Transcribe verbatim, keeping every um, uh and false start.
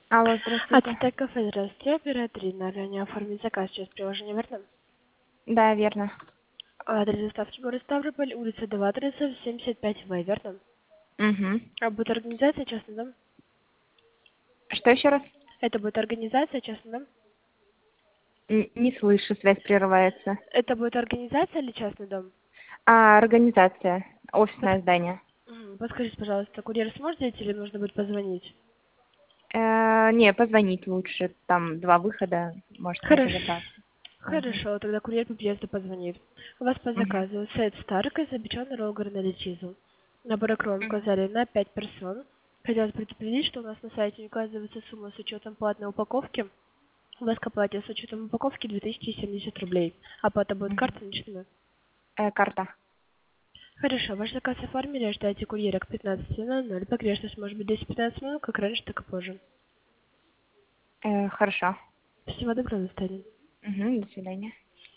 Алло, здравствуйте. Ацтек кафе, здравствуйте. Оператор Ирина ранее оформить заказ через приложение, верно? Да, верно. Адрес доставки город Ставрополь, улица Деваторица, семьдесят пять В, верно? Угу. А будет организация, частный дом? Что еще раз? Это будет организация, частный дом? Н- Не слышу, связь прерывается. Это будет организация или частный дом? А, организация. Под- Офисное здание. Мгм. Подскажите, пожалуйста, курьер сможет зайти или нужно будет позвонить? Э, не, позвонить лучше. Там два выхода, может не Хорошо. разобраться. Угу. Хорошо, тогда курьер по приезду позвонит. У вас по Угу. заказу сет старка, запеченный ролл горнелли чизу. Набор крон указали на пять персон. Хотелось предупредить, что у нас на сайте не указывается сумма с учетом платной упаковки. У вас к оплате с учетом упаковки две тысячи семьдесят рублей. Оплата будет Угу. картой наличными. Э, карта. Хорошо, ваш заказ оформили, ожидайте курьера к пятнадцати ноль ноль. Погрешность может быть десять-пятнадцать минут, как раньше, так и позже. Э, хорошо. Всего доброго, до свидания. Угу, до свидания.